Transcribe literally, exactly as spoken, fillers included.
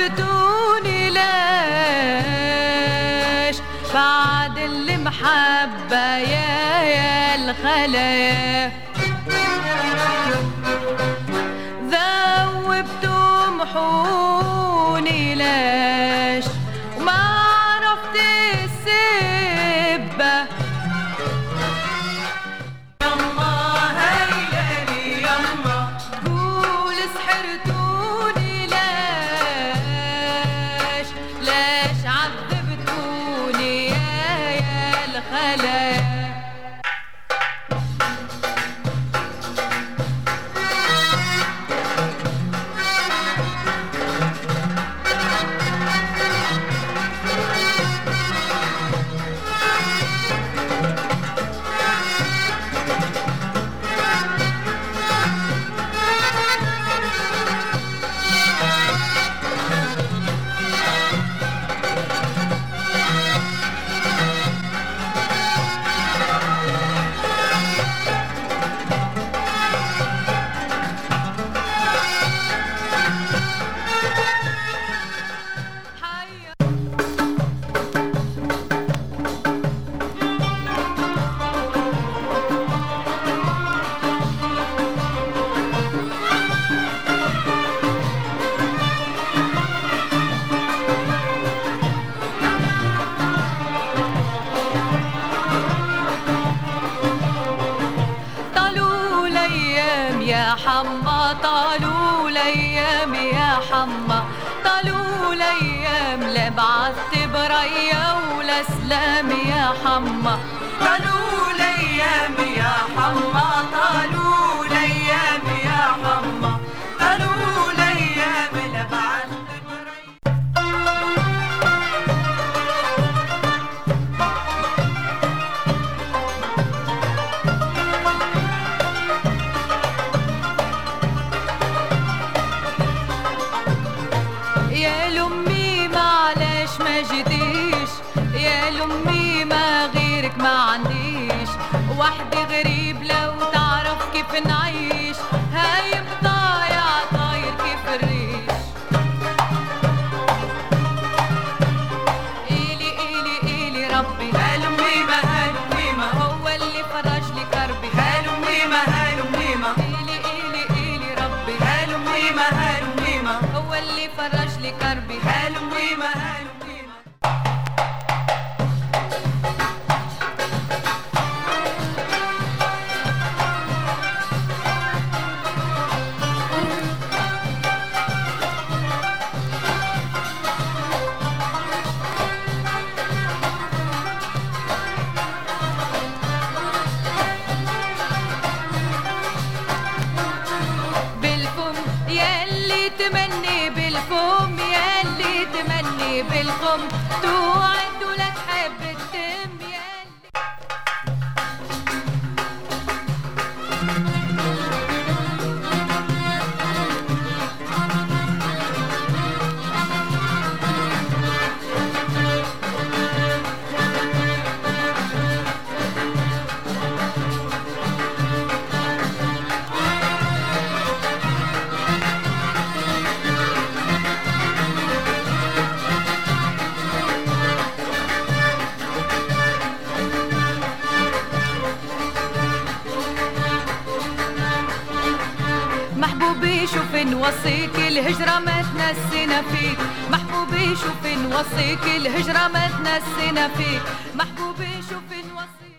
عذبتوني ليش بعد المحبة يا يا الخلايا؟ ذوبتم حوني ليش وما عرفت السبة؟ يما هيلالي يما قول سحرتوني ليش ليش عذبتوني يا يا الخلايا؟ يا حما طالوا الايام يا حما طالوا الايام لا بعثت بريا ولا سلام يا حما طالوا الايام يا حما طالوا الايام يا حما طالوا الايام لا بعثت بريا. يا لأمي معلش ما جيتيش، يا لأمي ما غيرك ما عنديش، وحدي غريب لو تعرف كيف نعيش، هاي بضايع طاير كيف الريش. إيلي إيلي إيلي ربي هالمي ما هالمي ما هو اللي فرج لي كربي، هالمي ما هالمي ما إيلي إيلي إيلي ربي هالمي ما هالمي ما هو اللي فرج لي كربي، هالمي ما هالمي ما. ياللي تمني بالفم ياللي تمني بالفم توعد ولا تحب التم ياللي. محبوبي شوف نوصيك الهجرة ما تنسينا فيك، محبوبي شوف نوصيك الهجرة ما تنسينا فيك، محبوبي شوف نوصيك